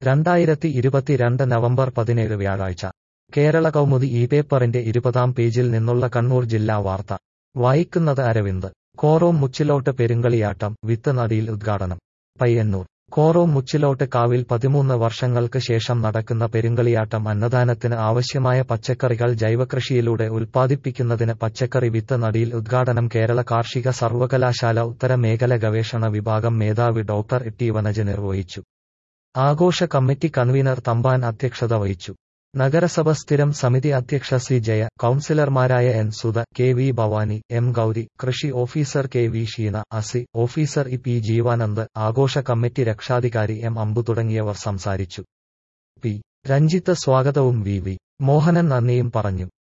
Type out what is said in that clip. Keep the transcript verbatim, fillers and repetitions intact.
രണ്ടായിരത്തി ഇരുപത്തിരണ്ട് നവംബർ പതിനേഴ് വ്യാഴാഴ്ച കേരള കൗമുദി ഈ പേപ്പറിന്റെ ഇരുപതാം പേജിൽ നിന്നുള്ള കണ്ണൂർ ജില്ലാ വാർത്ത വായിക്കുന്നത് അരവിന്ദ്. കോറോം മുച്ചിലോട്ട് പെരുങ്കളിയാട്ടം വിത്ത് നടിയിൽ ഉദ്ഘാടനം. പയ്യന്നൂർ. കോറോം മുച്ചിലോട്ട് കാവിൽ പതിമൂന്ന് വർഷങ്ങൾക്ക് ശേഷം നടക്കുന്ന പെരുങ്കളിയാട്ടം അന്നദാനത്തിന് ആവശ്യമായ പച്ചക്കറികൾ ജൈവകൃഷിയിലൂടെ ഉൽപ്പാദിപ്പിക്കുന്നതിന് പച്ചക്കറി വിത്ത് നടിയിൽ ഉദ്ഘാടനം കേരള കാർഷിക സർവകലാശാല ഉത്തര മേഖല ഗവേഷണ വിഭാഗം മേധാവി ഡോക്ടർ ടി വനജ നിർവഹിച്ചു. ആഘോഷ കമ്മിറ്റി കൺവീനർ തമ്പാൻ അധ്യക്ഷത വഹിച്ചു. നഗരസഭ സ്ഥിരം സമിതി അധ്യക്ഷ സി ജയ, കൌൺസിലർമാരായ N Sudha, K V Bhavani, M Gauri, കൃഷി ഓഫീസർ കെ വി ഷീന, അസി ഓഫീസർ ഇ പി ജീവാനന്ദ്, ആഘോഷ കമ്മിറ്റി രക്ഷാധികാരി എം അമ്പു തുടങ്ങിയവർ സംസാരിച്ചു. പി രഞ്ജിത്ത് സ്വാഗതവും വി വി മോഹനൻ നന്ദിയും പറഞ്ഞു.